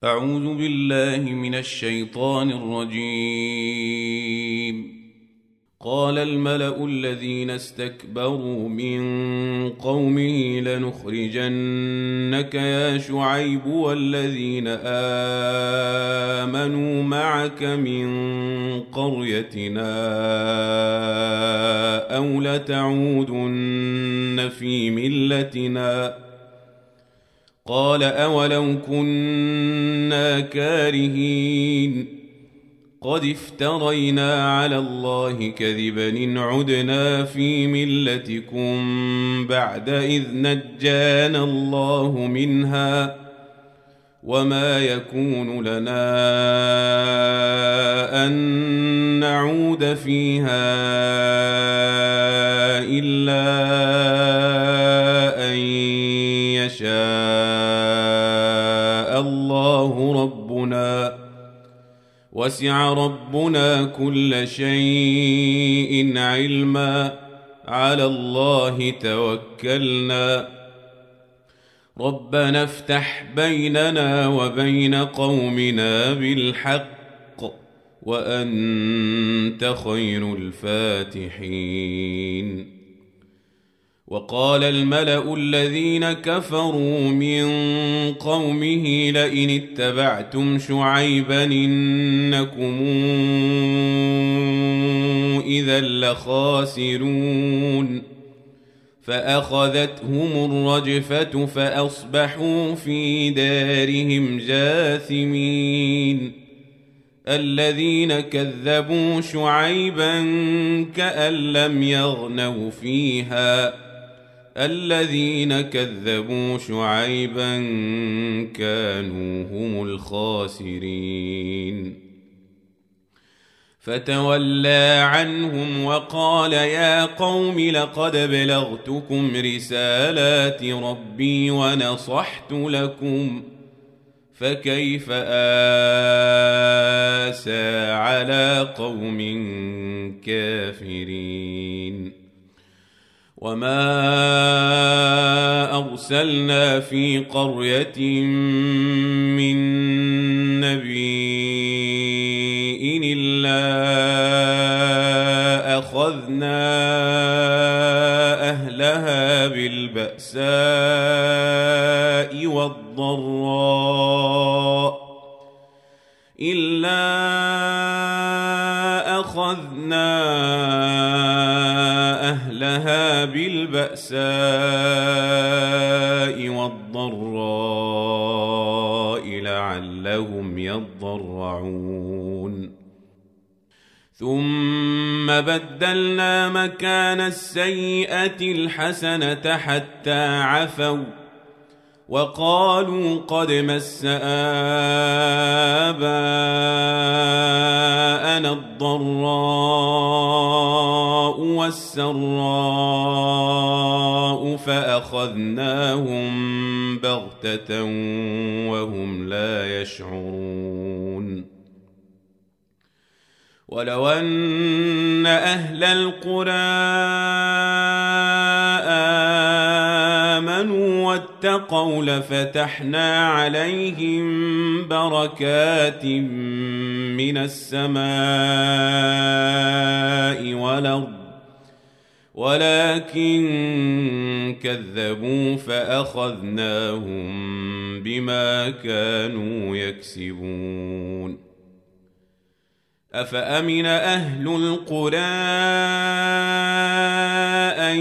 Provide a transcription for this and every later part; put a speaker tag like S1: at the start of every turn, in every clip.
S1: أعوذ بالله من الشيطان الرجيم. قال الملأ الذين استكبروا من قومه لنخرجنك يا شعيب والذين آمنوا معك من قريتنا أو لتعودن في ملتنا. قال أولو كنا كارهين قد افترينا على الله كذبا إن عدنا في ملتكم بعد إذ نجانا الله منها وما يكون لنا أن نعود فيها إلا أن يشاء الله ربنا وسع ربنا كل شيء علما على الله توكلنا ربنا افتح بيننا وبين قومنا بالحق وأنت خير الفاتحين. وقال الملأ الذين كفروا من قومه لئن اتبعتم شعيبا إنكم إذا لخاسرون فأخذتهم الرجفة فأصبحوا في دارهم جاثمين. الذين كذبوا شعيبا كأن لم يغنوا فيها الذين كذبوا شعيبا كانوا هم الخاسرين. فتولى عنهم وقال يا قوم لقد بلغتكم رسالات ربي ونصحت لكم فكيف آسى على قوم كافرين. وما أرسلنا في قرية من نبي إلا أخذنا أهلها بالبأساء والضراء لعلهم يضرعون. ثم بدلنا مكان السيئة الحسنة حتى عفوا وقالوا قد مس آباءنا الضراء والسراء فأخذناهم بغتة وهم لا يشعرون. ولو أن أهل القرى آمنوا واتقوا لفتحنا عليهم بركات من السماء والأرض ولكن كذبوا فأخذناهم بما كانوا يكسبون. أفأمن أهل القرى أن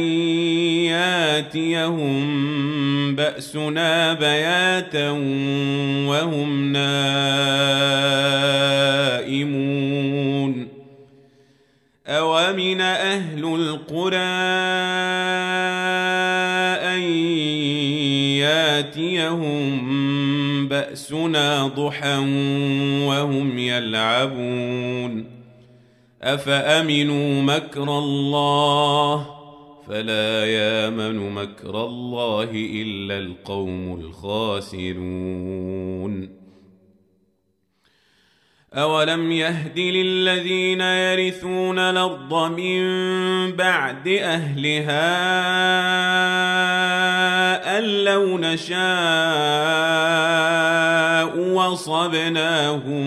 S1: ياتيهم بأسنا بياتا وهم نائمون. أومن أهل القرى أن ياتيهم بأسنا ضحى وهم يلعبون. أفأمنوا مكر الله فلا يامن مكر الله إلا القوم الخاسرون. أولم يهد للذين يرثون الأرض من بعد أهلها أن لو نشاء وصبناهم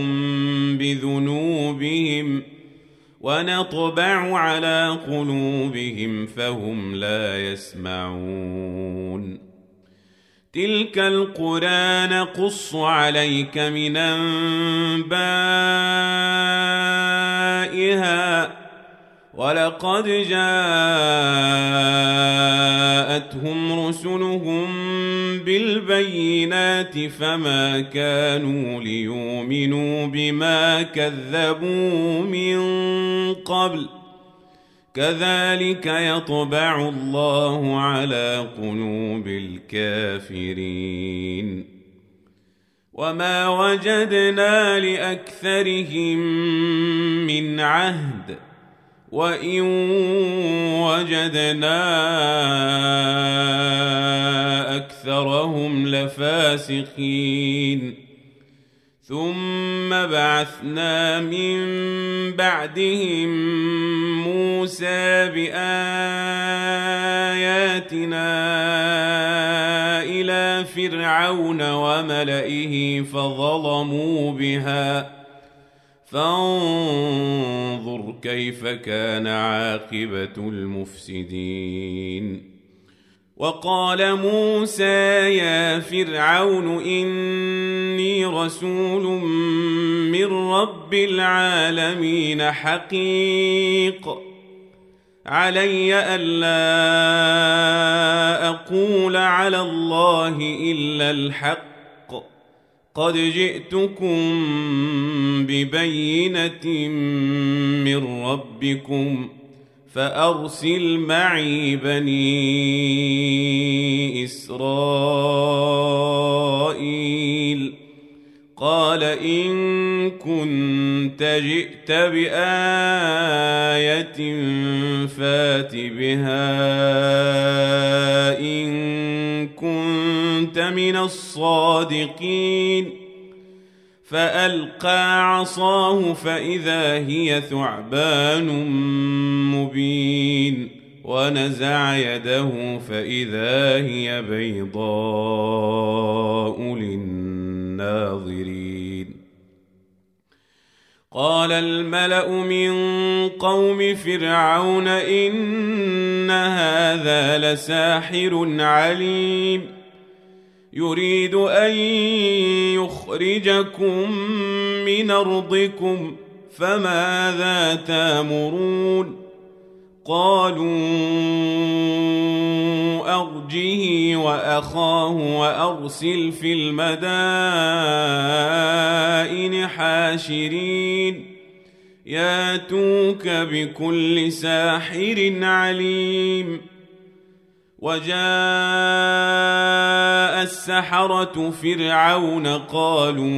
S1: بذنوبهم ونطبع على قلوبهم فهم لا يسمعون. تلك القرى نقص عليك من أنبائها ولقد جاءتهم رسلهم بالبينات فما كانوا ليؤمنوا بما كذبوا من قبل كذلك يطبع الله على قلوب الكافرين. وما وجدنا لأكثرهم من عهد وإن وجدنا أكثرهم لفاسقين. ثم بعثنا من بعدهم موسى بآياتنا إلى فرعون وملئه فظلموا بها فانظر كيف كان عاقبة المفسدين. وقال موسى يا فرعون إني رسول من رب العالمين حقيق علي ألا أقول على الله إلا الحق قد جئتكم ببينة من ربكم فأرسل معي بني إسرائيل. قال إن كنت جئت بآية فات بها إن كنت من الصادقين. فألقى عصاه فإذا هي ثعبان مبين ونزع يده فإذا هي بيضاء للناظرين. قال الملأ من قوم فرعون إن هذا لساحر عليم يريد أن يخرجكم من أرضكم فماذا تأمرون؟ قالوا أرجه وأخاه وأرسل في المدائن حاشرين ياتوك بكل ساحر عليم. وجاء السحرة فرعون قالوا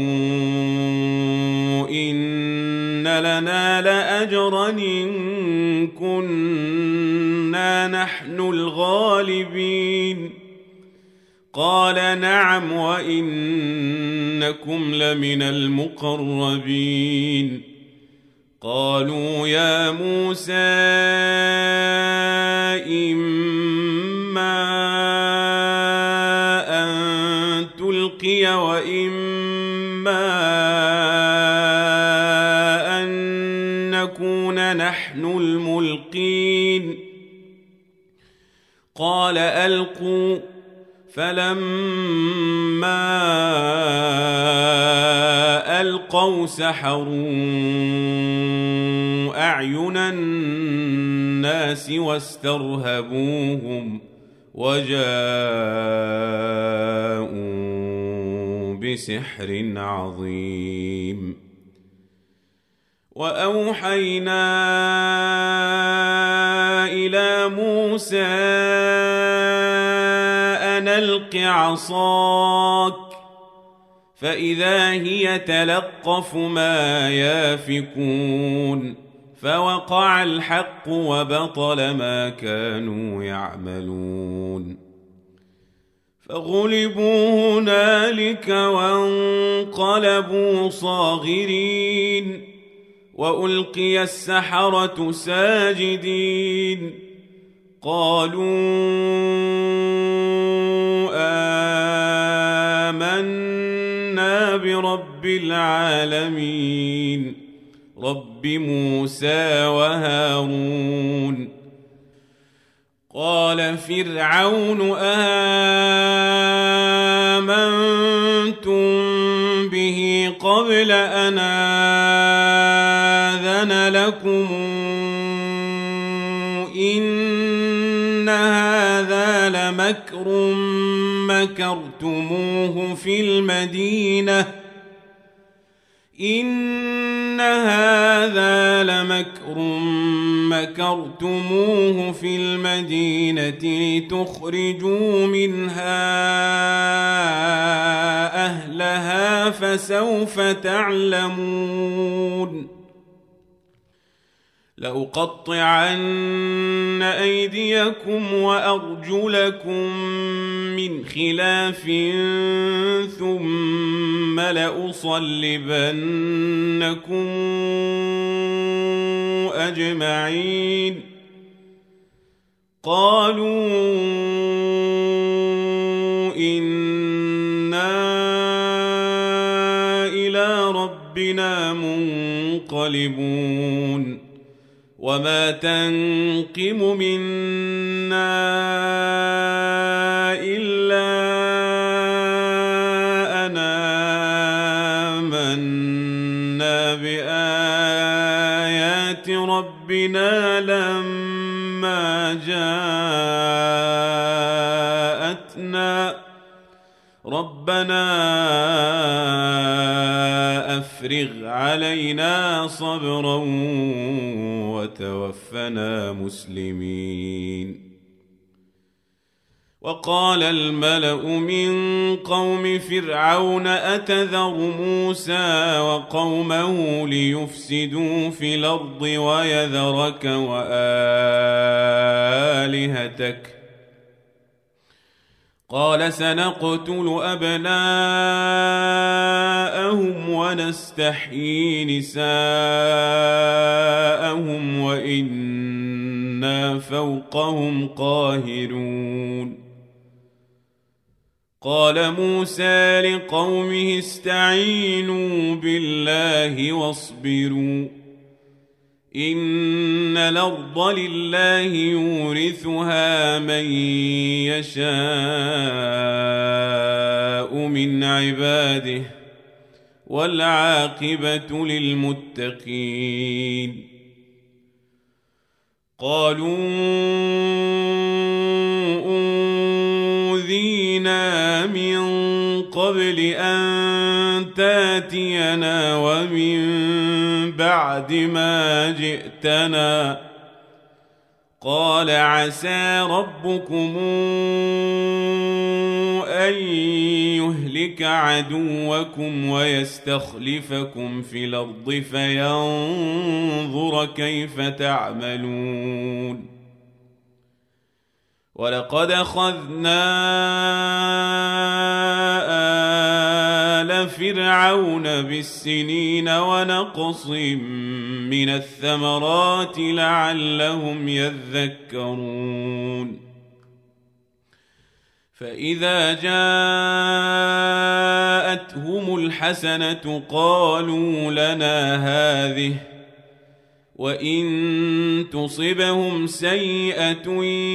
S1: إن لنا لأجرا إن كنا نحن الغالبين. قال نعم وإنكم لمن المقربين. قالوا يا موسى إما أن تلقي وإما أن نكون نحن الملقين. قال ألقوا فلما ألقوا سحروا أعين الناس واسترهبوهم وجاءوا بسحر عظيم. وأوحينا إلى موسى أن ألق عصاك فإذا هي تلقف ما يافكون فوقع الحق وبطل ما كانوا يعملون. فغلبوا هنالك وانقلبوا صاغرين وألقي السحرة ساجدين قالوا آمنا برب العالمين رب موسى وهارون. قال فرعون آمنتم به قبل أن آذن لكم إن هذا لمكر مكرتموه في المدينة لتخرجوا منها أهلها فسوف تعلمون. لأقطعن أيديكم وأرجلكم من خلاف ثم لأصلبنكم أجمعين. قالوا إنا إلى ربنا منقلبون. وما تنقم منا إلا أن آمنا بآيات ربنا لما جاءتنا ربنا أفرغ علينا صبرا وتوفنا مسلمين. وقال الملأ من قوم فرعون أتذر موسى وقومه ليفسدوا في الأرض ويذرك وآلهتك قال سنقتل أبناءهم ونستحيي نساءهم وإنا فوقهم قاهرون. قال موسى لقومه استعينوا بالله واصبروا إن الأرض لله يورثها من يشاء من عباده والعاقبة للمتقين. قالوا أوذينا من قبل أن تاتينا ومن بعد ما جئتنا قال عسى ربكم أن يهلك عدوكم ويستخلفكم في الأرض فينظر كيف تعملون. ولقد أخذنا آل فرعون بالسنين ونقص من الثمرات لعلهم يذكرون. فإذا جاءتهم الحسنة قالوا لنا هذه وإن تصبهم سيئة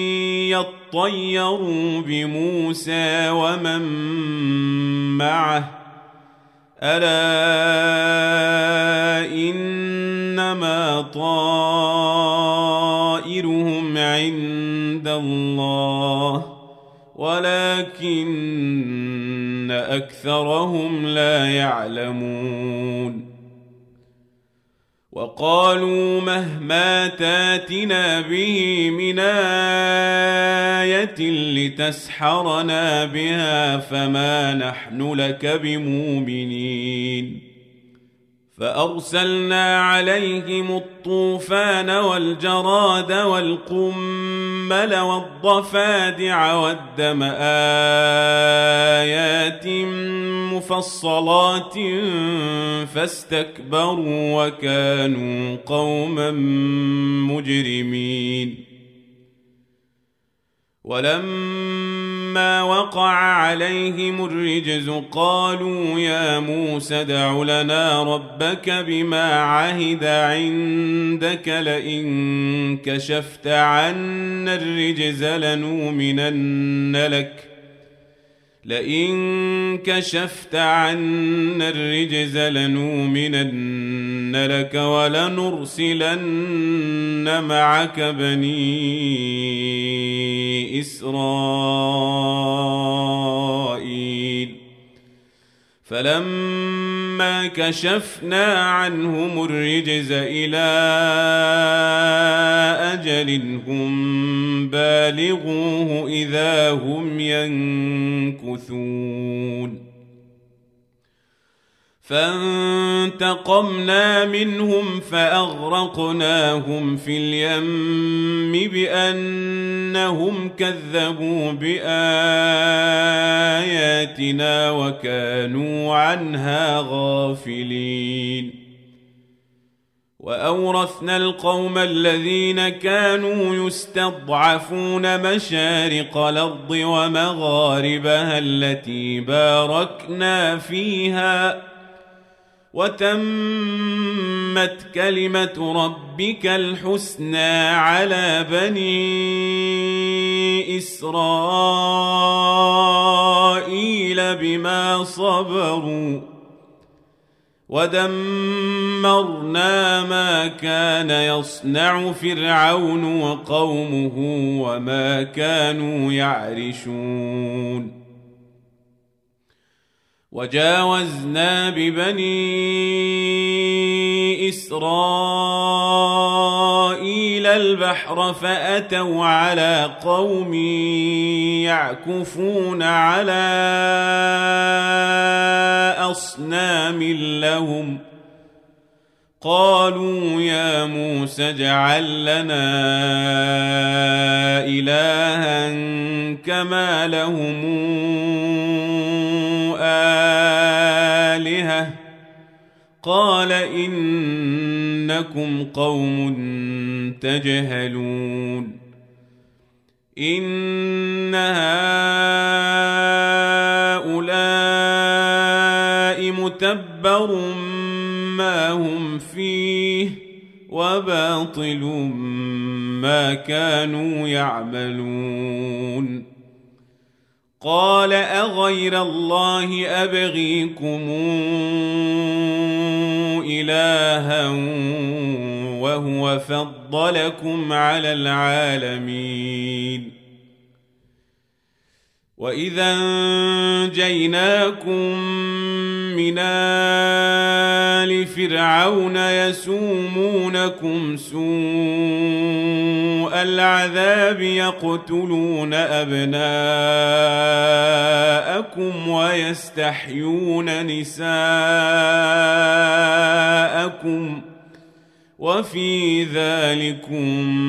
S1: يطيروا بموسى ومن معه ألا إنما طائرهم عند الله ولكن أكثرهم لا يعلمون. وقالوا مهما تاتنا به من آية لتسحرنا بها فما نحن لك بمؤمنين. فأرسلنا عليهم الطوفان والجراد والقمل والضفادع والدم آيات مفصلات فاستكبروا وكانوا قوما مجرمين. ولما وقع عليهم الرجز قالوا يا موسى ادع لنا ربك بما عهد عندك لئن كشفت عنا الرجز لنؤمنن لك ولنرسلن معك بني إسرائيل فلما كشفنا عنهم الرجز إلى أجل هم بالغوه إذا هم ينكثون فانتقمنا منهم فأغرقناهم في اليم بأنهم كذبوا بآياتنا وكانوا عنها غافلين وأورثنا القوم الذين كانوا يستضعفون مشارق الأرض ومغاربها التي باركنا فيها وتمت كلمة ربك الحسنى على بني إسرائيل بما صبروا ودمرنا ما كان يصنع فرعون وقومه وما كانوا يعرشون وجاوزنا ببني إسرائيل البحر فأتوا على قوم يعكفون على أصنام لهم قالوا يا موسى اجعل لنا إلها كما لهم آلهة قال إنكم قوم تجهلون إن هؤلاء متبر ما هم فيه وباطل ما كانوا يعملون قال أغير الله أبغيكم إلها وهو فضلكم على العالمين وإذا أنجيناكم من آل فرعون يسومونكم سوء العذاب يقتلون أبناءكم ويستحيون نساءكم وفي ذلكم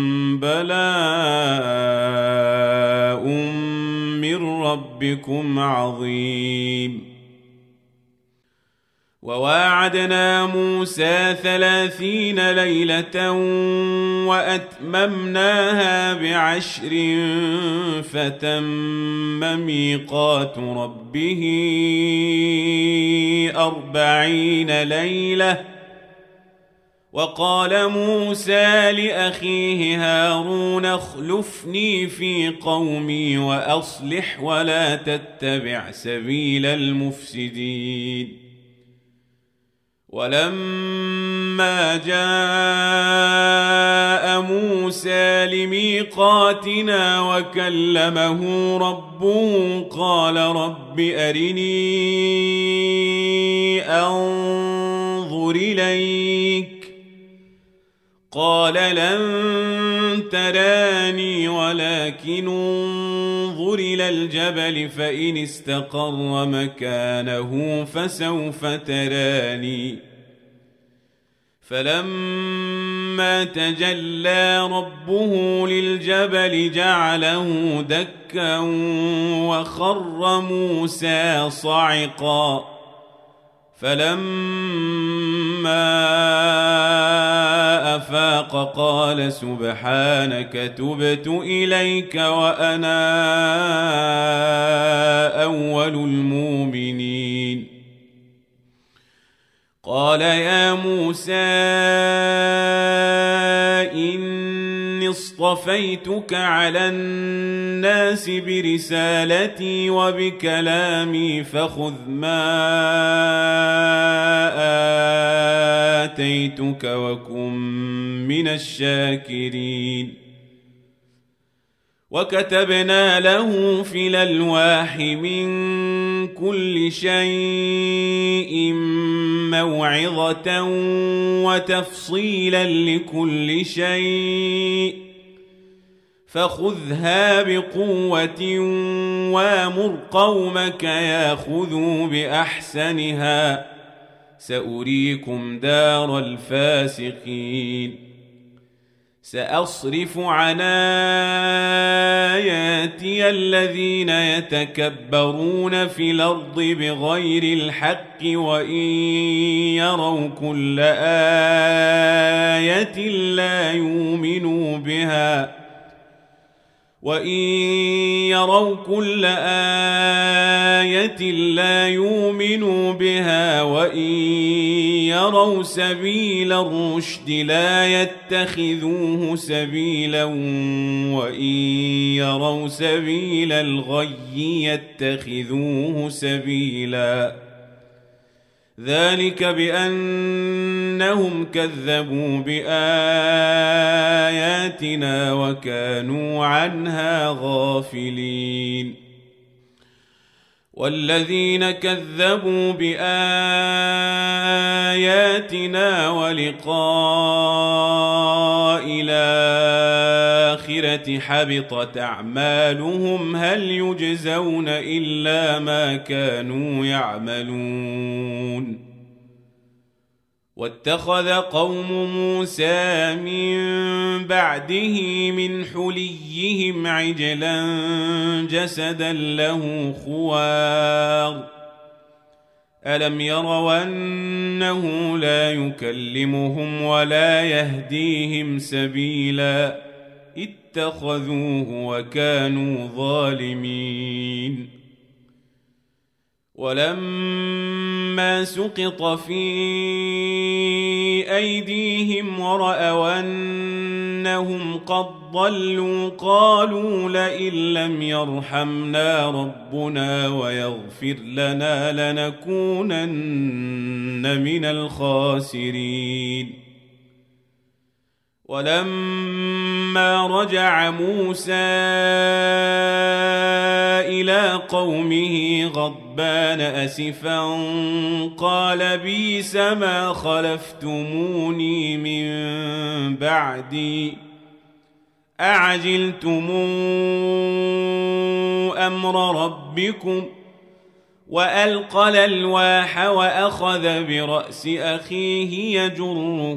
S1: بلاء من ربكم عظيم وواعدنا موسى 30 ليلة وأتممناها ب10 فتم ميقات ربه 40 ليلة وقال موسى لأخيه هارون اخلفني في قومي وأصلح ولا تتبع سبيل المفسدين ولما جاء موسى لميقاتنا وكلمه ربه قال رب أرني أنظر إليك قال لن تراني ولكن انظر إلى الجبل فإن استقر مكانه فسوف تراني فلما تجلى ربه للجبل جعله دكا وخر موسى صعقا فلما أفاق وقال سبحانك تبت إليك وأنا أول المؤمنين. قال يا موسى إني اصطفيتك على الناس برسالتي وبكلامي فخذ ما آتيتك وكن من الشاكرين. وكتبنا له في الألواح من كل شيء موعظة وتفصيلا لكل شيء فخذها بقوة وامر قومك ياخذوا بأحسنها سأريكم دار الفاسقين. سأصرف عن آياتي الذين يتكبرون في الأرض بغير الحق وإن يروا كل آية لا يؤمنوا بها وإن يروا سبيل الرشد لا يتخذوه سبيلا وإن يروا سبيل الغي يتخذوه سبيلا. ذلك بأنهم كذبوا بآياتنا وكانوا عنها غافلين. والذين كذبوا بآياتنا ولقاء الآخرة حبطت أعمالهم هل يجزون إلا ما كانوا يعملون. واتخذ قوم موسى من بعده من حليهم عجلا جسدا له خوار ألم يروا أنه لا يكلمهم ولا يهديهم سبيلا اتخذوه وكانوا ظالمين. ولما سقط في أيديهم ورأوا أنهم قد ضلوا قالوا لئن لم يرحمنا ربنا ويغفر لنا لنكونن من الخاسرين. ولما رجع موسى إلى قومه غضبان أسفا قال بئس ما خلفتموني من بعدي أعجلتم أمر ربكم وألقى الألواح وأخذ برأس أخيه يجره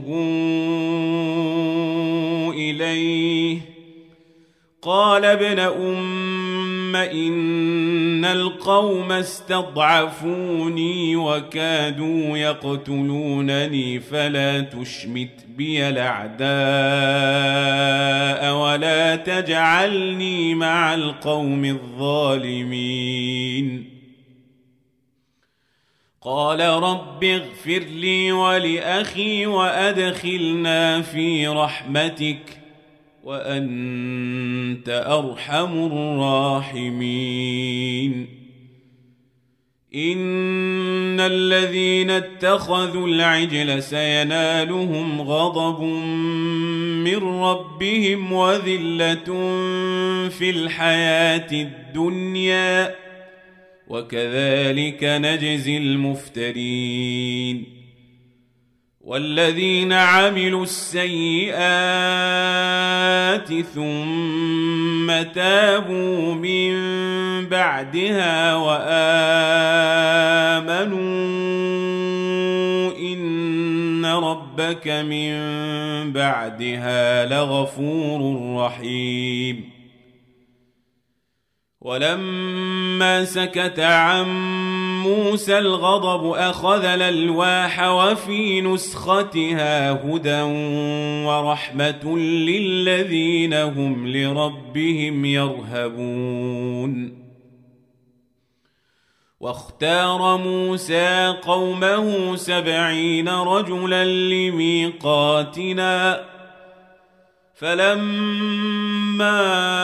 S1: إليه قال ابن أم إن القوم استضعفوني وكادوا يقتلونني فلا تشمت بي الأعداء ولا تجعلني مع القوم الظالمين. قال رب اغفر لي ولأخي وأدخلنا في رحمتك وأنت أرحم الراحمين. إن الذين اتخذوا العجل سينالهم غضب من ربهم وذلة في الحياة الدنيا وكذلك نجزي المفترين. والذين عملوا السيئات ثم تابوا من بعدها وآمنوا إن ربك من بعدها لغفور رحيم. ولما سكت عن موسى الغضب أخذ الألواح وفي نسختها هدى ورحمة للذين هم لربهم يرهبون. واختار موسى قومه 70 رجلا لميقاتنا فلما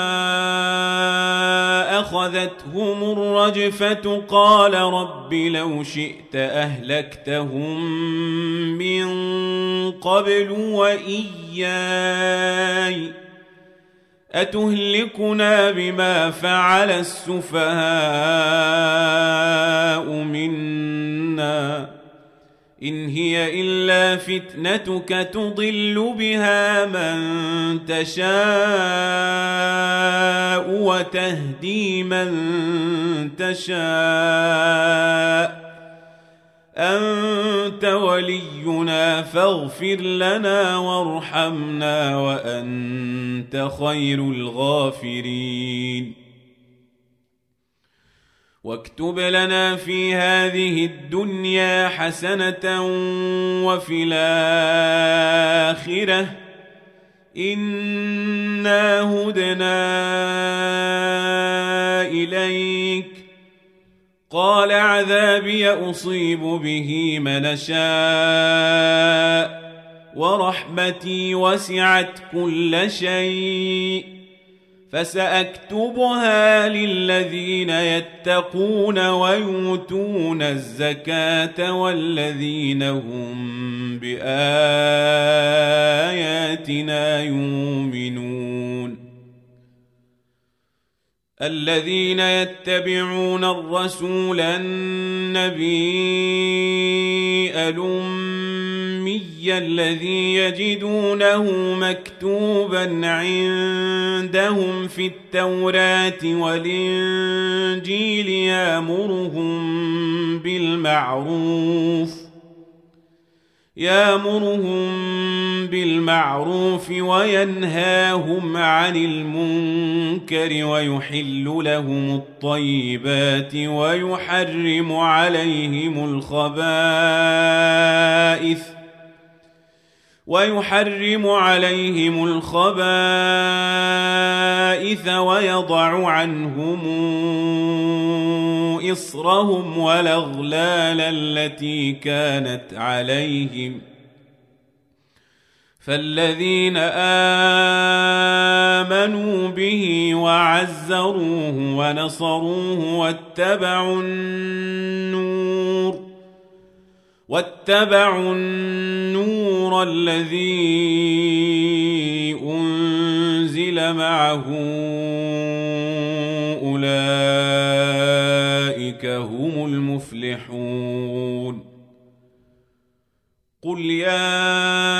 S1: أخذتهم الرجفة قال رب لو شئت أهلكتهم من قبل وإياي أتهلكنا بما فعل السفهاء منا إن هي إلا فتنتك تضل بها من تشاء وتهدي من تشاء أنت ولينا فاغفر لنا وارحمنا وأنت خير الغافرين. واكتب لنا في هذه الدنيا حسنة وفي الآخرة إنا هدنا إليك قال عذابي أصيب به من شاء ورحمتي وسعت كل شيء فسأكتبها للذين يتقون ويؤتون الزكاة والذين هم بآياتنا يؤمنون. الذين يتبعون الرسول النبي الأمي الذي يجدونه مكتوبا عندهم في التوراة والإنجيل يأمرهم بالمعروف وينهاهم عن المنكر ويحل لهم الطيبات ويحرم عليهم الخبائث ويضع عنهم إصرهم والأغلال التي كانت عليهم فالذين آمنوا به وعزروه ونصروه واتبعوا النور الذي أنزل معه أولئك هم المفلحون. قل يا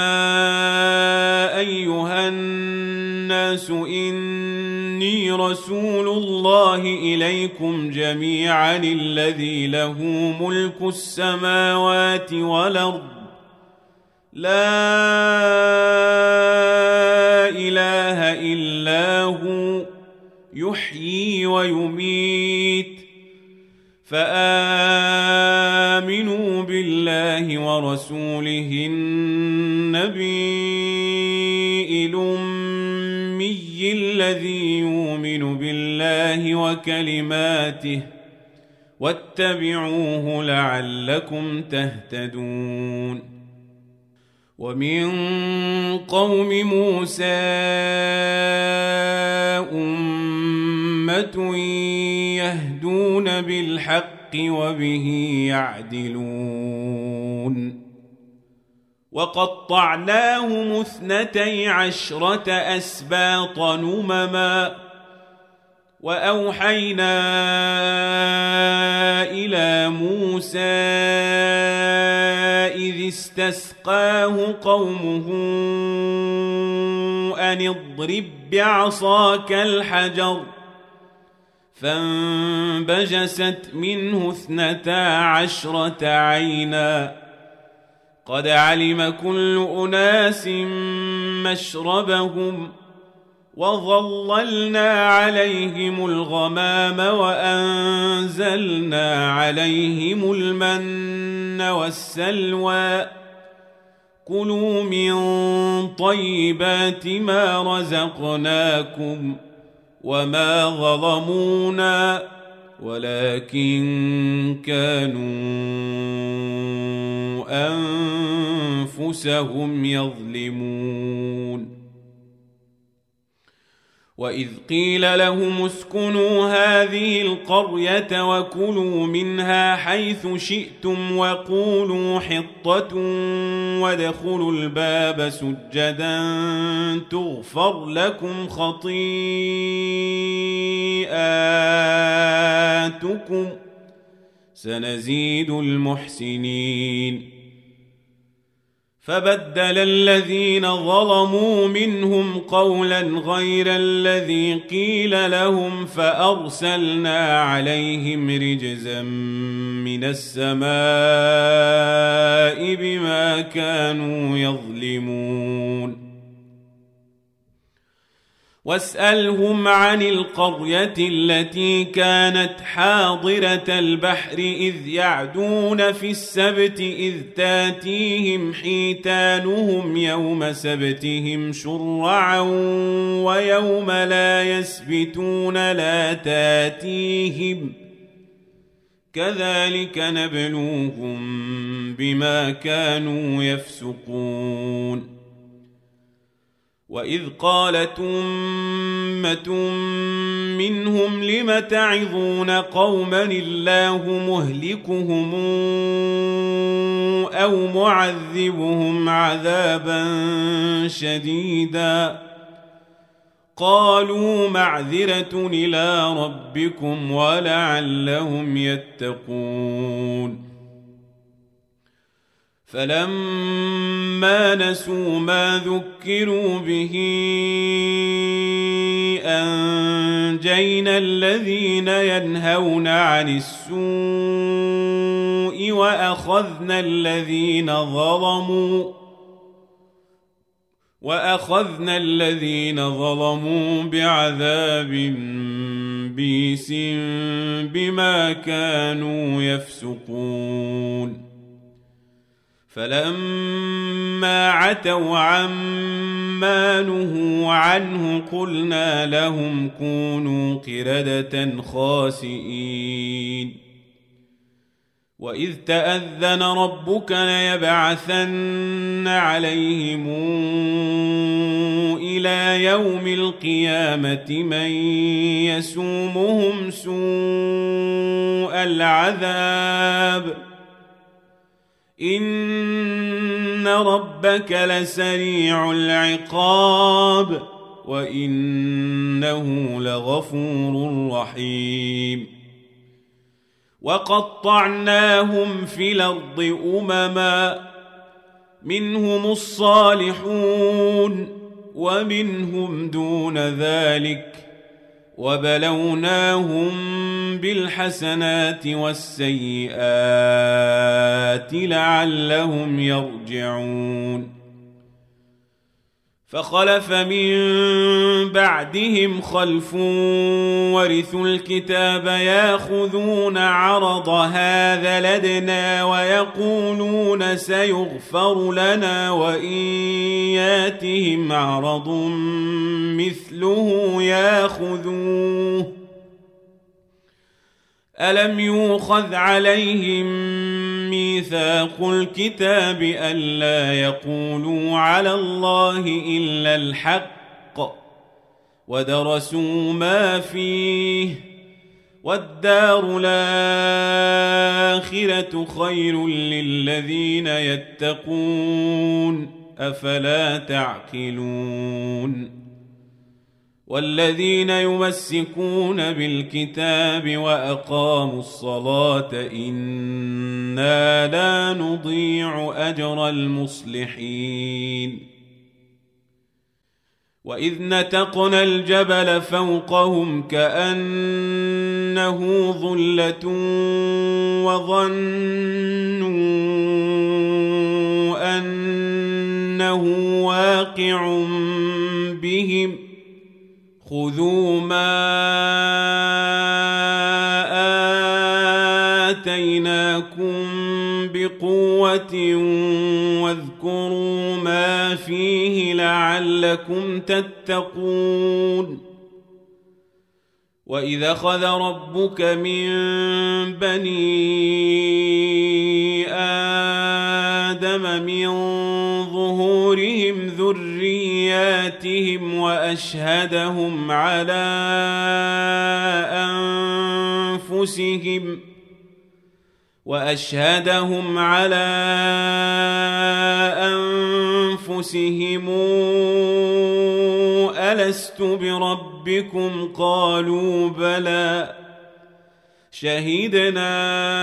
S1: أيها الناس إني رسول الله إليكم جميعا الذي له ملك السماوات والأرض لا إله إلا هو يحيي ويميت فآمنوا بالله ورسوله النبي الأمي الذي يؤمن بالله وكلماته واتبعوه لعلكم تهتدون. ومن قوم موسى أمة يهدون بالحق وبه يعدلون. وقطعناهم 12 أسباط نمما وأوحينا إلى موسى إذ استسقاه قومه أن اضرب بعصاك الحجر فانبجست منه 12 عينا قد علم كل أناس مشربهم وظللنا عليهم الغمام وأنزلنا عليهم المن والسلوى كلوا من طيبات ما رزقناكم وما ظلمونا ولكن كانوا أنفسهم يظلمون وإذ قيل لهم اسكنوا هذه القرية وكلوا منها حيث شئتم وقولوا حطة وادخلوا الباب سجدا تغفر لكم خطيئاتكم سنزيد المحسنين فبدل الذين ظلموا منهم قولا غير الذي قيل لهم فأرسلنا عليهم رجزا من السماء بما كانوا يظلمون واسألهم عن القرية التي كانت حاضرة البحر إذ يعدون في السبت إذ تاتيهم حيتانهم يوم سبتهم شرعا ويوم لا يسبتون لا تاتيهم كذلك نبلوهم بما كانوا يفسقون وإذ قالت أمة منهم لم تعظون قوما الله مهلكهم أو معذبهم عذابا شديدا قالوا معذرة إلى ربكم ولعلهم يتقون فلما نسوا ما ذكروا به أنجينا الذين ينهون عن السوء وأخذنا الذين ظلموا بعذاب بئيس بما كانوا يفسقون فلما عتوا عما نهوا عنه قلنا لهم كونوا قردة خاسئين وإذ تأذن ربك ليبعثن عليهم إلى يوم القيامة من يسومهم سوء العذاب إن ربك لسريع العقاب وإنه لغفور رحيم وقطعناهم في الأرض أمما منهم الصالحون ومنهم دون ذلك وبلوناهم بالحسنات والسيئات لعلهم يرجعون فخلف من بعدهم خلف ورثوا الكتاب ياخذون عرض هذا لدنا ويقولون سيغفر لنا وإن ياتهم عرض مثله ياخذوه ألم يؤخذ عليهم ميثاق الكتاب ألا يقولوا على الله إلا الحق ودرسوا ما فيه والدار الآخرة خير للذين يتقون أفلا تعقلون والذين يمسكون بالكتاب وأقاموا الصلاة إنا لا نضيع أجر المصلحين وإذ نتقنا الجبل فوقهم كأنه ظلة وظنوا أنه واقع بهم خذوا ما آتيناكم بقوة واذكروا ما فيه لعلكم تتقون وإذا أخذ ربك من بني آدم من ظهورهم ذرياتهم وأشهدهم على أنفسهم ألست بربكم قالوا بلى شهدنا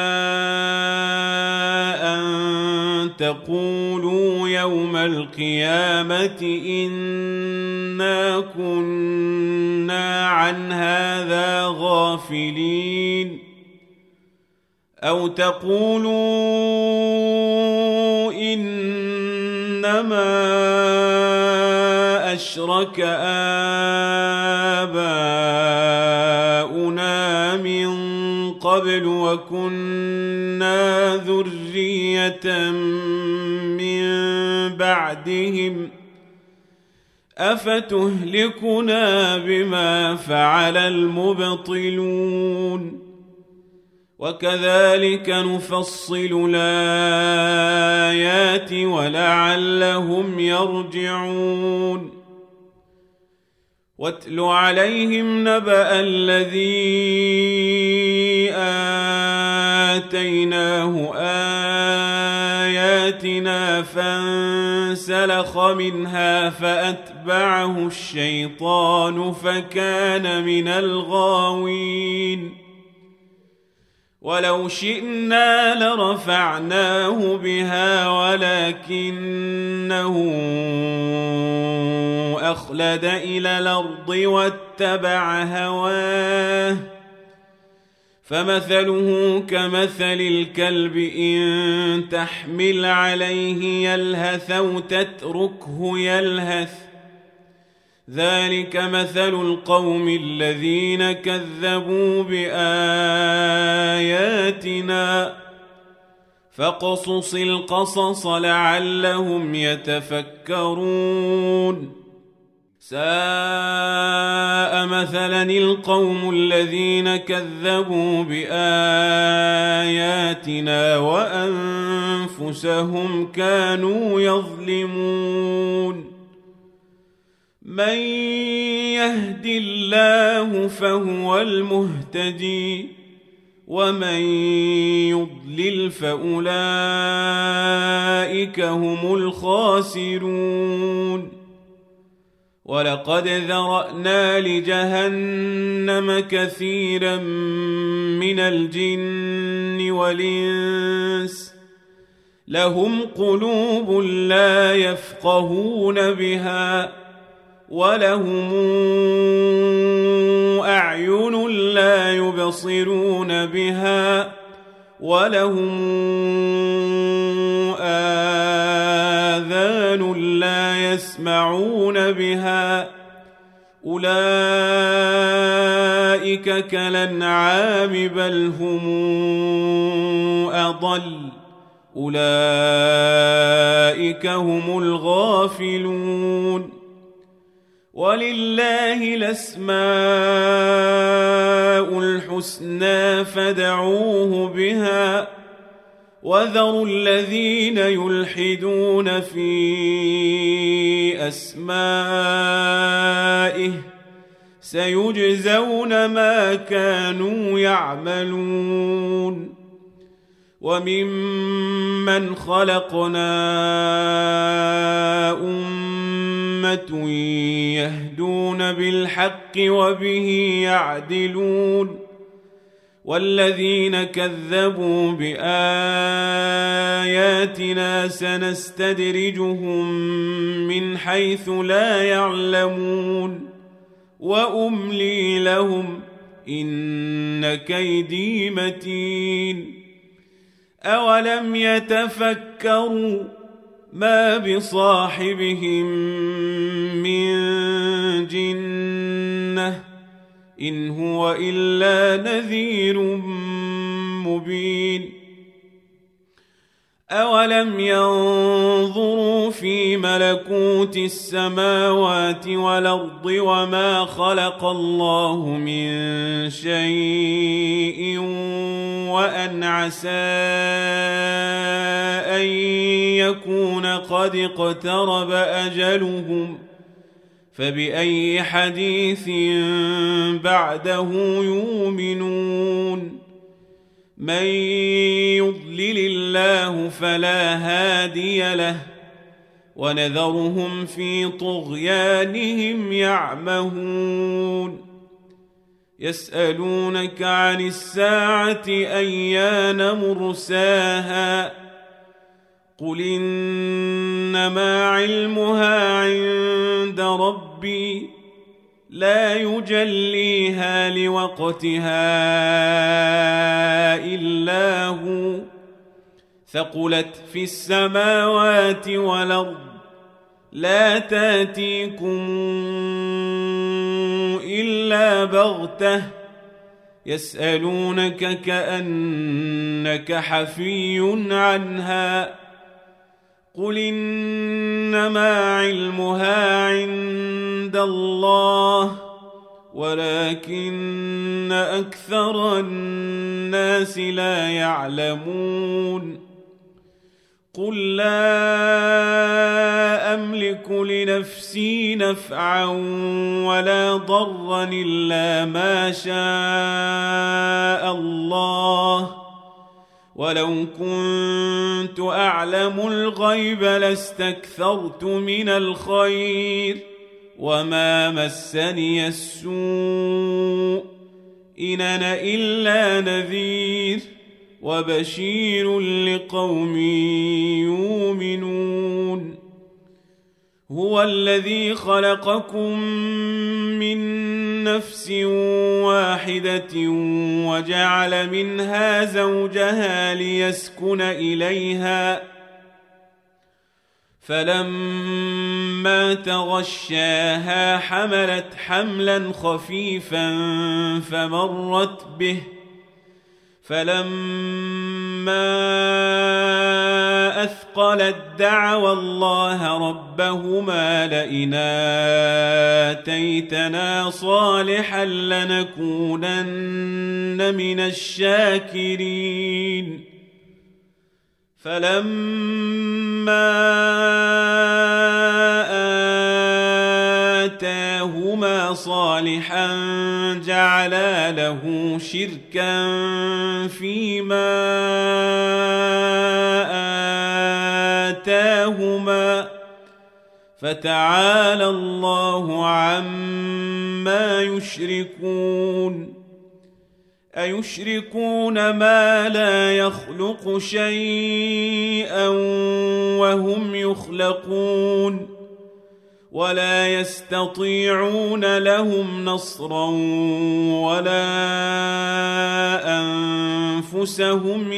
S1: أن تقولوا يوم القيامة إنا كنا عن هذا غافلين أو تقولوا إنما أشرك آباؤنا من قبل وكنا ذرية من بعدهم أفتهلكنا بما فعل المبطلون وكذلك نفصل الآيات ولعلهم يرجعون واتل عليهم نبأ الذي آتيناه آياتنا فانسلخ منها فأتبعه الشيطان فكان من الغاوين ولو شئنا لرفعناه بها ولكنه أخلد إلى الأرض واتبع هواه فمثله كمثل الكلب إن تحمل عليه يلهث أو تتركه يلهث ذلك مثل القوم الذين كذبوا بآياتنا فاقصص القصص لعلهم يتفكرون ساء مثلا القوم الذين كذبوا بآياتنا وأنفسهم كانوا يظلمون من يهد الله فهو المهتدي ومن يضلل فأولئك هم الخاسرون ولقد ذرأنا لجهنم كثيرا من الجن والإنس لهم قلوب لا يفقهون بها ولهم أعين لا يبصرون بها ولهم آذان لا يسمعون بها أولئك كالأنعام بل هم أضل أولئك هم الغافلون ولله الأسماء الحسنى فادعوه بها وذروا الذين يلحدون في أسمائه سيجزون ما كانوا يعملون وممن خلقنا أمة يهدون بالحق وبه يعدلون والذين كذبوا بآياتنا سنستدرجهم من حيث لا يعلمون وأملي لهم إن كيدي متين أولم يتفكروا ما بصاحبهم من جنة الجنة إن هو إلا نذير مبين أولم ينظروا في ملكوت السماوات والأرض وما خلق الله من شيء وأن عسى أن يكون قد اقترب أجلهم فبأي حديث بعده يؤمنون من يضلل الله فلا هادي له ونذرهم في طغيانهم يعمهون يسألونك عن الساعة أيان مرساها قل إنما علمها عند ربي لا يجليها لوقتها إلا هو ثقلت في السماوات والأرض لا تأتيكم إلا بغتة يسألونك كأنك حفي عنها قل إنما علمها عند الله ولكن أكثر الناس لا يعلمون قل لا أملك لنفسي نفعا ولا ضرا إلا ما شاء الله ولو كنت أعلم الغيب لاستكثرت من الخير وما مسني السوء إن أنا إلا نذير وبشير لقوم يؤمنون هو الذي خلقكم من نفس واحدة وجعل منها زوجها ليسكن إليها فلما تغشاها حملت حملا خفيفا فمرت به فلما أثقلت دعوا الله ربهما لئن آتيتنا صالحا لنكونن من الشاكرين فلما آتاهما صالحا جعلا له شركا فيما آتاهما فتعالى الله عما يشركون أيشركون ما لا يخلق شيئا وهم يخلقون ولا يستطيعون لهم نصرا ولا أنفسهم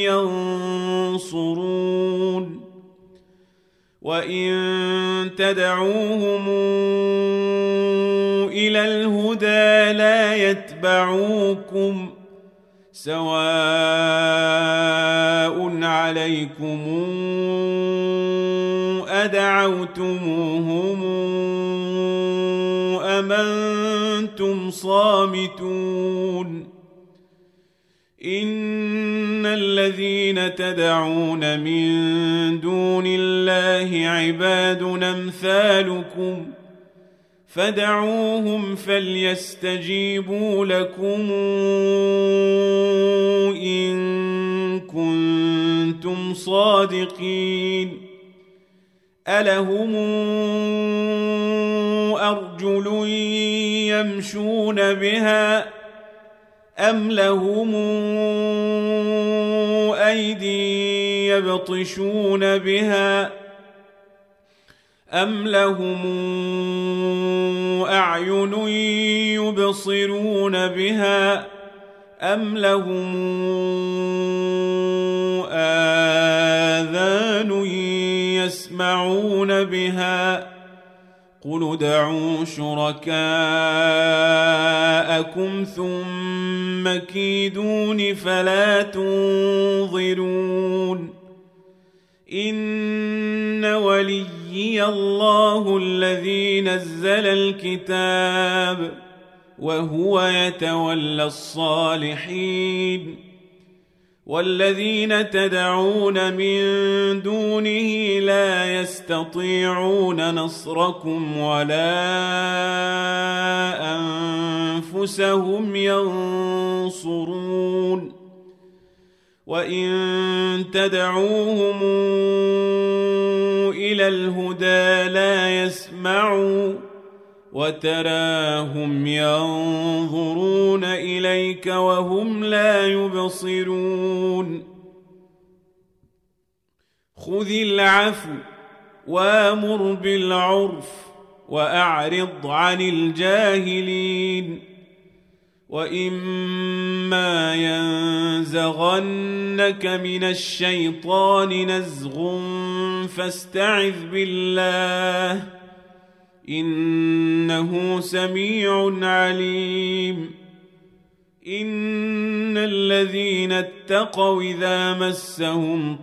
S1: ينصرون وإن تدعوهم إلى الهدى لا يتبعوكم سواء عليكم أدعوتموهم أم أنتم صامتون إن الذين تدعون من دون الله عباد أمثالكم فدعوهم فليستجيبوا لكم إن كنتم صادقين ألهم أرجل يمشون بها أم لهم أيدي يبطشون بها أم لهم أعين يبصرون بها أم لهم آذان يسمعون بها قل ادعوا شركاءكم ثم كيدون فلا تنظرون إن وليي الله الذي نزل الكتاب وهو يتولى الصالحين والذين تدعون من دونه لا يستطيعون نصركم ولا أنفسهم ينصرون وإن تدعوهم إلى الهدى لا يسمعوا وتراهم ينظرون إليك وهم لا يبصرون خذ العفو وامر بالعرف وأعرض عن الجاهلين وإما ينزغنك من الشيطان نزغ فاستعذ بالله إنه سميع عليم إن الذين اتقوا إذا مسهم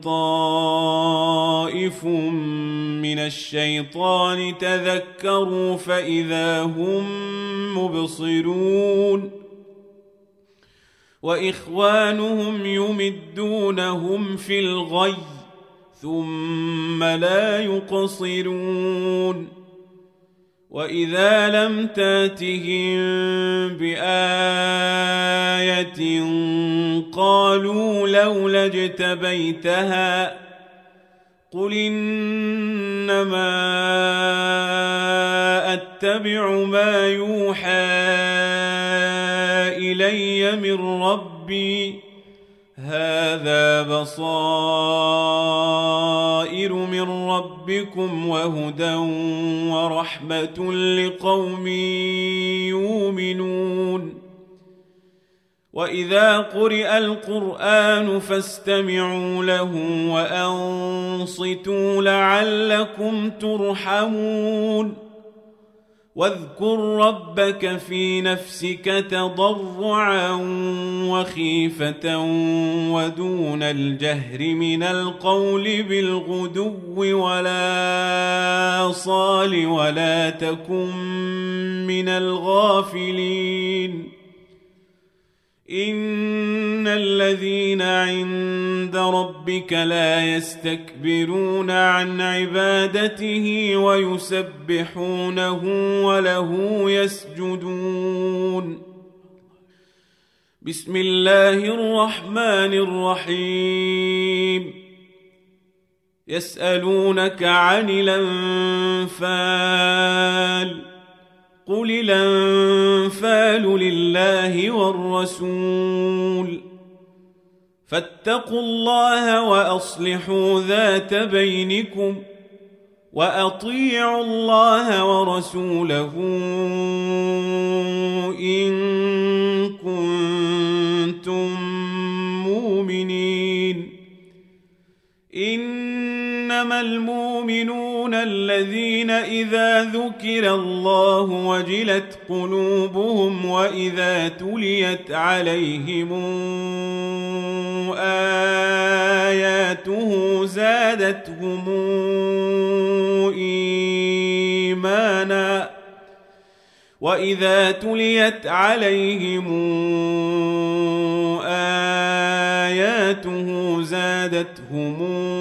S1: طائف من الشيطان تذكروا فإذا هم مبصرون وإخوانهم يمدونهم في الغي ثم لا يقصرون وإذا لم تاتهم بآية قالوا لولا اجتبيتها قل إنما أتبع ما يوحى إلي من ربي هذا بصائر من ربكم وهدى ورحمة لقوم يؤمنون وإذا قرئ القرآن فاستمعوا له وأنصتوا لعلكم ترحمون واذكر ربك في نفسك تضرعا وخيفة ودون الجهر من القول بالغدو ولا صال ولا تكن من الغافلين إن الذين عند ربك لا يستكبرون عن عبادته ويسبحونه وله يسجدون بسم الله الرحمن الرحيم يسألونك عن الأنفال قل الأنفال لله والرسول فاتقوا الله وأصلحوا ذات بينكم وأطيعوا الله ورسوله إن كنتم مؤمنين إنما المؤمنون الذين إذا ذكر الله وجلت قلوبهم وإذا تليت عليهم آياته زادتهم إيمانا وإذا تليت عليهم آياته زادتهم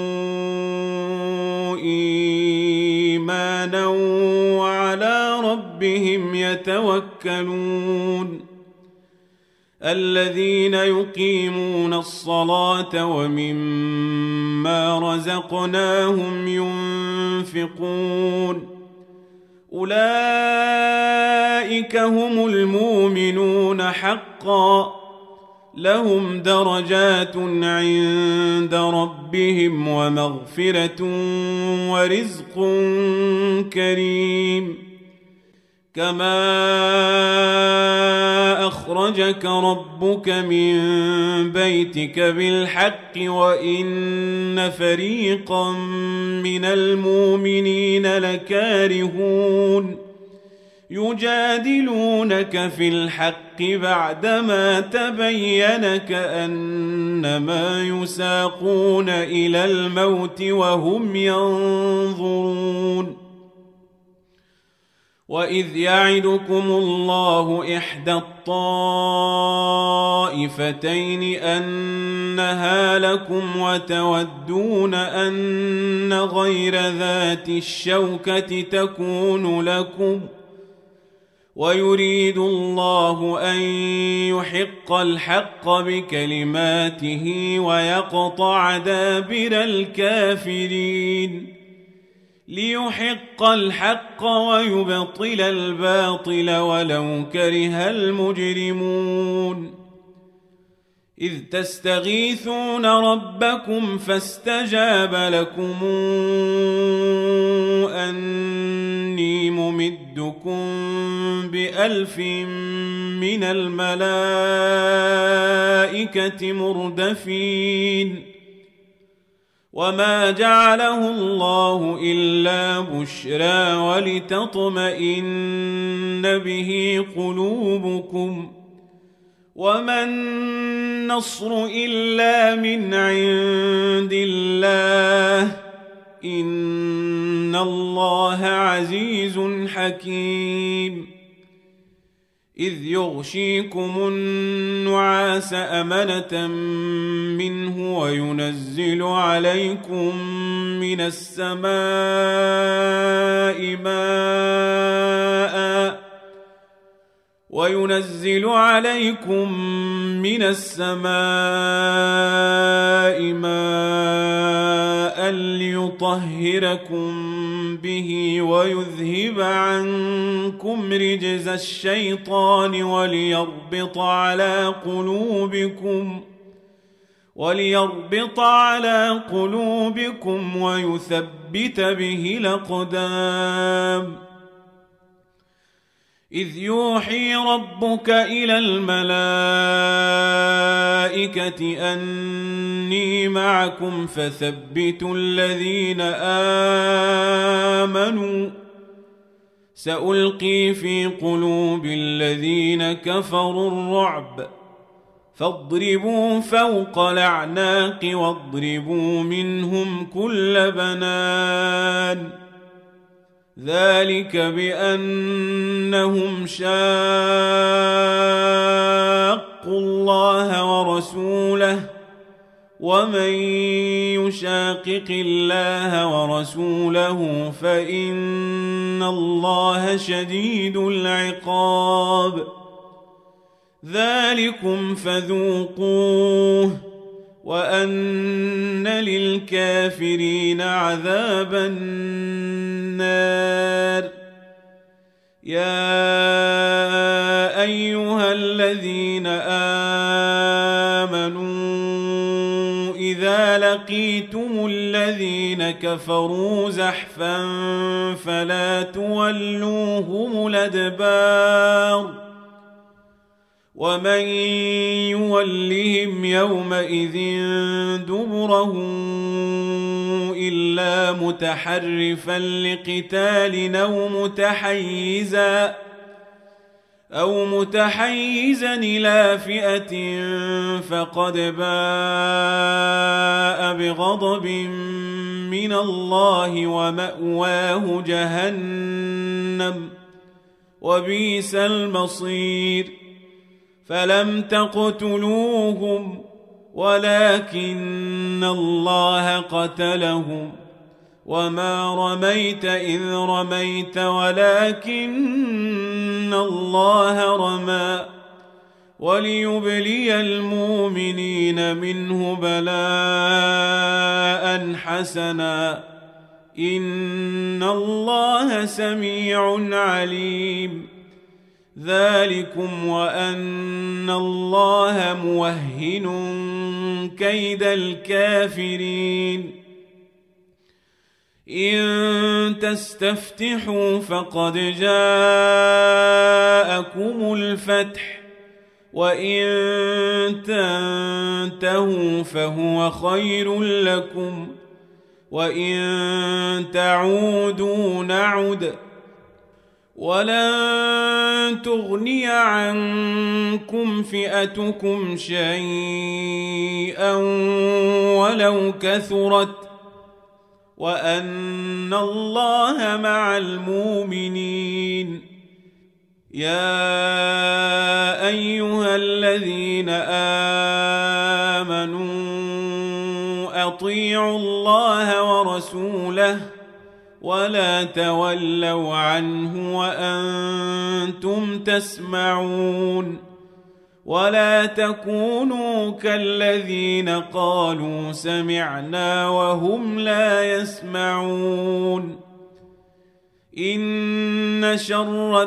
S1: إيمانا وعلى ربهم يتوكلون الذين يقيمون الصلاة ومما رزقناهم ينفقون أولئك هم المؤمنون حقا لهم درجات عند ربهم ومغفرة ورزق كريم كما أخرجك ربك من بيتك بالحق وإن فريقا من المؤمنين لكارهون يجادلونك في الحق بعدما تبين كأنما يساقون إلى الموت وهم ينظرون وإذ يعدكم الله إحدى الطائفتين أنها لكم وتودون أن غير ذات الشوكة تكون لكم ويريد الله أن يحق الحق بكلماته ويقطع دابر الكافرين ليحق الحق ويبطل الباطل ولو كره المجرمون إذ تستغيثون ربكم فاستجاب لكم أني ممدكم ب1000 من الملائكة مردفين وما جعله الله إلا بشرى ولتطمئن به قلوبكم وما النصر إلا من عند الله إن الله عزيز حكيم إذ يغشيكم النعاس أمنة منه وينزل عليكم من السماء ماء ليطهركم به ويذهب عنكم رجز الشيطان وليربط على قلوبكم ويثبت به الأقدام إذ يوحي ربك إلى الملائكة أني معكم فثبتوا الذين آمنوا سألقي في قلوب الذين كفروا الرعب فاضربوا فوق الأعناق واضربوا منهم كل بنان ذلك بأنهم شاقوا الله ورسوله ومن يشاقق الله ورسوله فإن الله شديد العقاب ذلكم فذوقوه وأن للكافرين عذاب النار يا أيها الذين آمنوا إذا لقيتم الذين كفروا زحفا فلا تولوهم الأدبار ومن يولهم يومئذ دبره إلا متحرفا لقتال أو متحيزا إلى فئة فقد باء بغضب من الله ومأواه جهنم وبئس المصير فلم تقتلوهم ولكن الله قتلهم وما رميت إذ رميت ولكن الله رمى وليبلي المؤمنين منه بلاء حسنا إن الله سميع عليم ذلكم وأن الله موهن كيد الكافرين إن تستفتحوا فقد جاءكم الفتح وإن تنتهوا فهو خير لكم وإن تعودوا نعد ولن تغني عنكم فئتكم شيئا ولو كثرت وأن الله مع المؤمنين يا أيها الذين آمنوا أطيعوا الله ورسوله ولا تولوا عنه وأنتم تسمعون ولا تكونوا كالذين قالوا سمعنا وهم لا يسمعون إن شر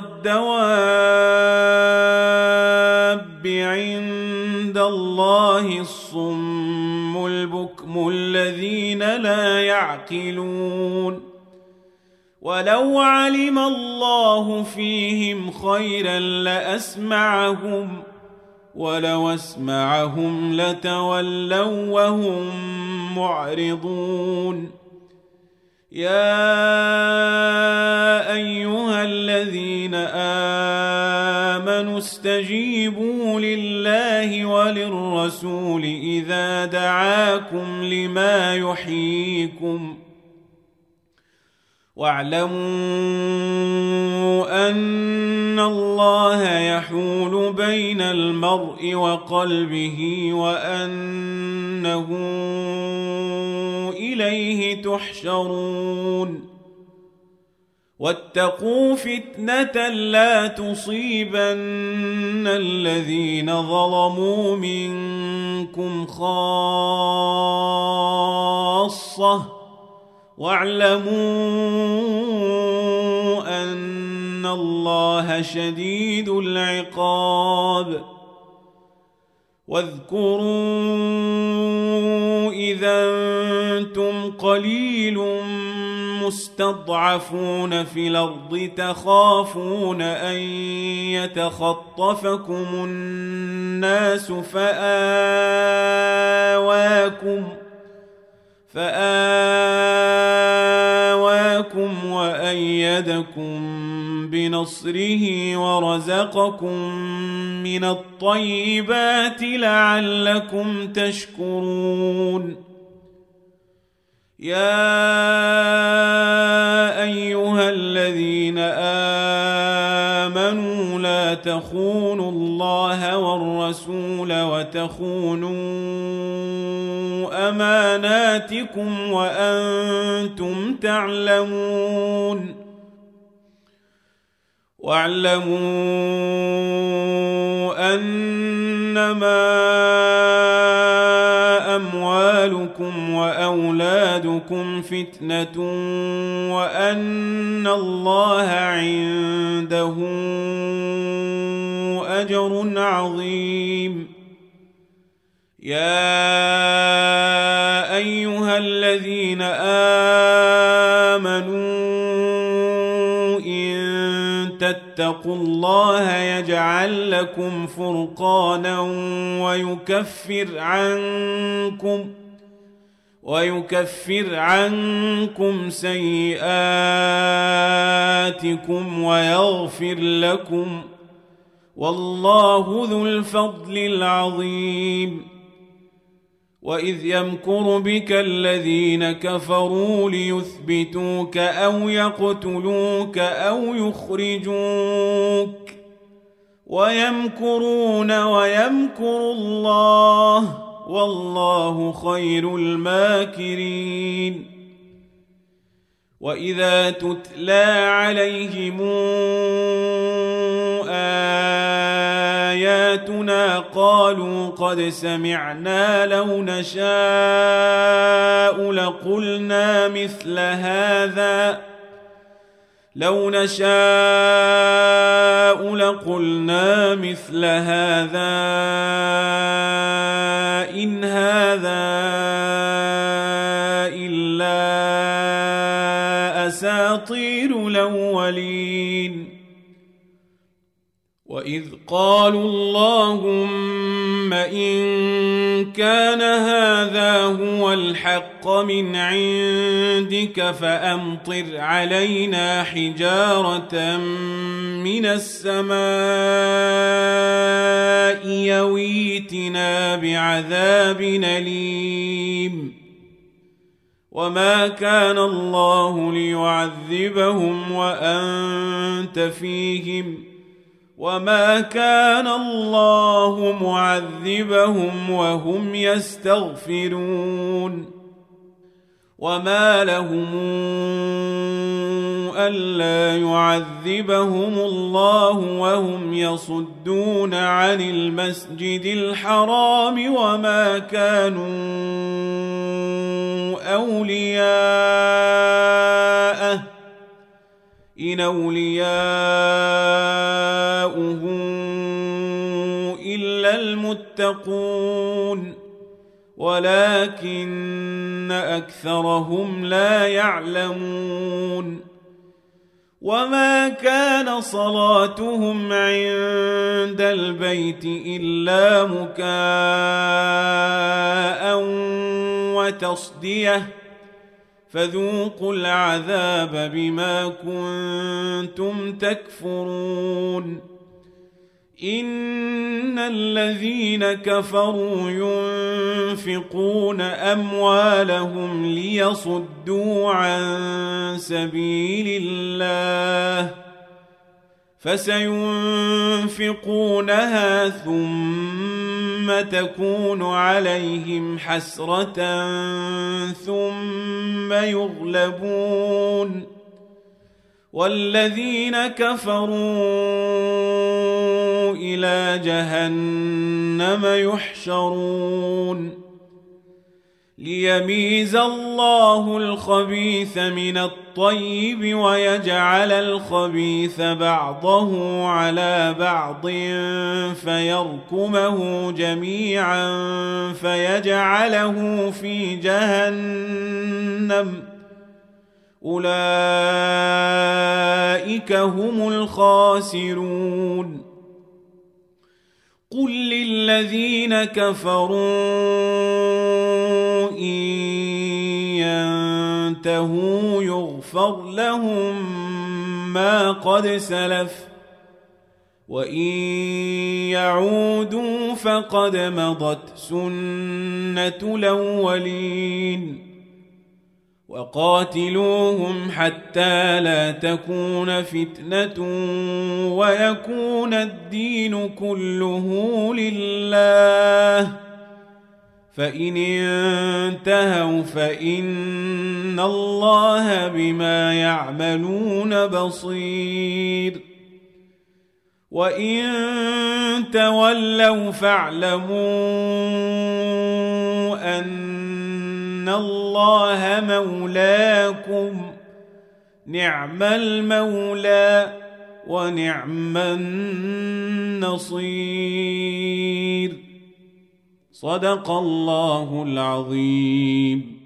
S1: الدواب عند الله الصم البكم الذين لا يعقلون ولو علم الله فيهم خيرا لأسمعهم ولو أسمعهم لتولوا وهم معرضون يا أيها الذين آمنوا استجيبوا لله وللرسول إذا دعاكم لما يحييكم واعلموا أن الله يحول بين المرء وقلبه وأنه إليه تحشرون واتقوا فتنة لا تصيبن الذين ظلموا منكم خاصة واعلموا أن الله شديد العقاب واذكروا إذا أنتم قليل مستضعفون في الأرض تخافون أن يتخطفكم الناس فآواكم وأيدكم بنصره ورزقكم من الطيبات لعلكم تشكرون يا أيها الذين آمنوا لا تخونوا الله والرسول وتخونوا أماناتكم وأنتم تعلمون واعلموا أنما أموالكم وأولادكم فتنة وأن الله عنده أجر عظيم يا أيها الذين آمنوا إن تتقوا الله يجعل لكم فرقانا ويكفر عنكم سيئاتكم ويغفر لكم والله ذو الفضل العظيم وإذ يمكر بك الذين كفروا ليثبتوك أو يقتلوك أو يخرجوك ويمكرون ويمكر الله والله خير الماكرين وإذا تتلى عليهم آياتنا قالوا قد سمعنا لو نشاء لقلنا مثل هذا إن هذا إلا أساطير الأولين وإذ قالوا اللهم إن كان هذا هو الحق من عندك فأمطر علينا حجارة من السماء يويتنا بعذاب أليم وما كان الله ليعذبهم وأنت فيهم وما كان الله معذبهم وهم يستغفرون وما لهم ألا يعذبهم الله وهم يصدون عن المسجد الحرام وما كانوا أولياءه إن أولياؤه إلا المتقون ولكن أكثرهم لا يعلمون وما كان صلاتهم عند البيت إلا مكاء وتصدية فذوقوا العذاب بما كنتم تكفرون إن الذين كفروا ينفقون أموالهم ليصدوا عن سبيل الله فسينفقونها ثم تكون عليهم حسرة ثم يغلبون والذين كفروا إلى جهنم يحشرون ليميز الله الخبيث من الطيب ويجعل الخبيث بعضه على بعض فيركمه جميعا فيجعله في جهنم أولئك هم الخاسرون قل للذين كفروا إن ينتهوا يغفر لهم ما قد سلف وإن يعودوا فقد مضت سنة الأولين وقاتلوهم حتى لا تكون فتنة ويكون الدين كله لله فإن انتهوا فإن الله بما يعملون بصير وإن تولوا فاعلموا أن الله مولاكم نعم المولى ونعم النصير صدق الله العظيم.